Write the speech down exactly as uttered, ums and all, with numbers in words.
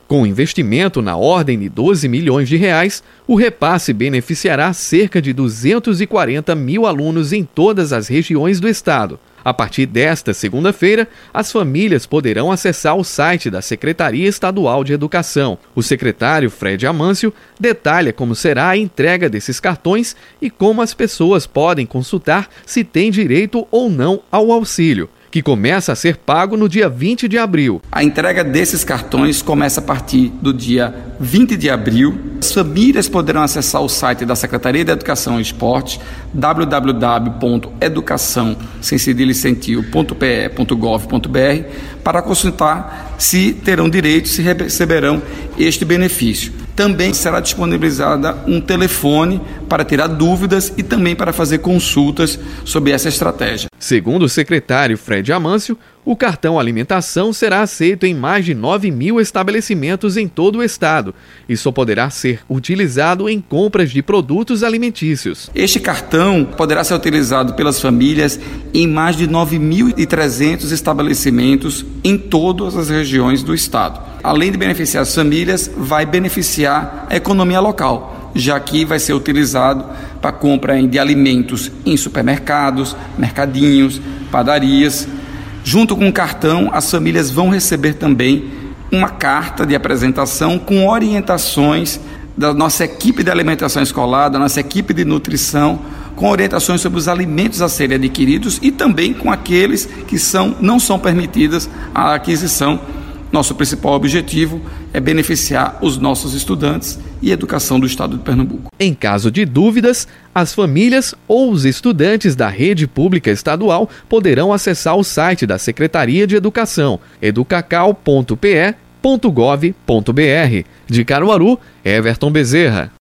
Com investimento na ordem de doze milhões de reais, o repasse beneficiará cerca de duzentos e quarenta mil alunos em todas as regiões do estado. A partir desta segunda-feira, as famílias poderão acessar o site da Secretaria Estadual de Educação. O secretário Fred Amâncio detalha como será a entrega desses cartões e como as pessoas podem consultar se têm direito ou não ao auxílio, que começa a ser pago no dia vinte de abril. A entrega desses cartões começa a partir do dia vinte de abril. As famílias poderão acessar o site da Secretaria de Educação e Esporte, w w w ponto educação sem cedilha e centio ponto p e ponto gov ponto b r, para consultar se terão direito, se receberão este benefício. Também será disponibilizada um telefone para tirar dúvidas e também para fazer consultas sobre essa estratégia. Segundo o secretário Fred Amâncio, o cartão alimentação será aceito em mais de nove mil estabelecimentos em todo o estado e só poderá ser utilizado em compras de produtos alimentícios. Este cartão poderá ser utilizado pelas famílias em mais de nove mil e trezentos estabelecimentos em todas as regiões do estado. Além de beneficiar as famílias, vai beneficiar a economia local, já que vai ser utilizado para compra de alimentos em supermercados, mercadinhos, padarias. Junto com o cartão, as famílias vão receber também uma carta de apresentação com orientações da nossa equipe de alimentação escolar, da nossa equipe de nutrição, com orientações sobre os alimentos a serem adquiridos e também com aqueles que são, não são permitidas a aquisição. Nosso principal objetivo é beneficiar os nossos estudantes e a educação do estado de Pernambuco. Em caso de dúvidas, as famílias ou os estudantes da rede pública estadual poderão acessar o site da Secretaria de Educação, educacal ponto p e ponto gov ponto b r. De Caruaru, Everton Bezerra.